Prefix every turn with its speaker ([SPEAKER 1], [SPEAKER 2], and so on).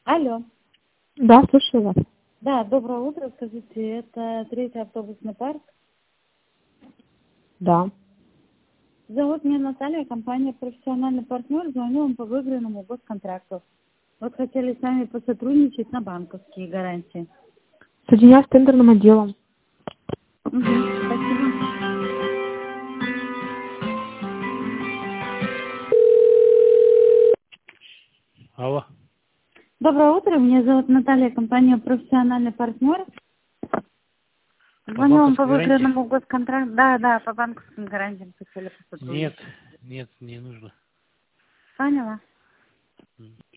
[SPEAKER 1] Алло.
[SPEAKER 2] Да, слушаю вас.
[SPEAKER 1] Да, доброе утро. Скажите, это третий автобусный парк?
[SPEAKER 2] Да.
[SPEAKER 1] Зовут меня Наталья, компания «Профессиональный партнер». Звоню вам по выигранному госконтракту. Вот хотели с вами посотрудничать на банковские гарантии.
[SPEAKER 2] Соединяюсь с тендерным отделом.
[SPEAKER 1] Спасибо.
[SPEAKER 3] Алло.
[SPEAKER 1] Доброе утро. Меня зовут Наталья, компания «Профессиональный партнер».
[SPEAKER 3] По
[SPEAKER 1] Звоню вам по
[SPEAKER 3] банковской гарантии?
[SPEAKER 1] выигранному госконтракту. Да, по банковским гарантиям хотели
[SPEAKER 3] Нет,
[SPEAKER 1] посотрудничать.
[SPEAKER 3] нет, не нужно.
[SPEAKER 1] Поняла.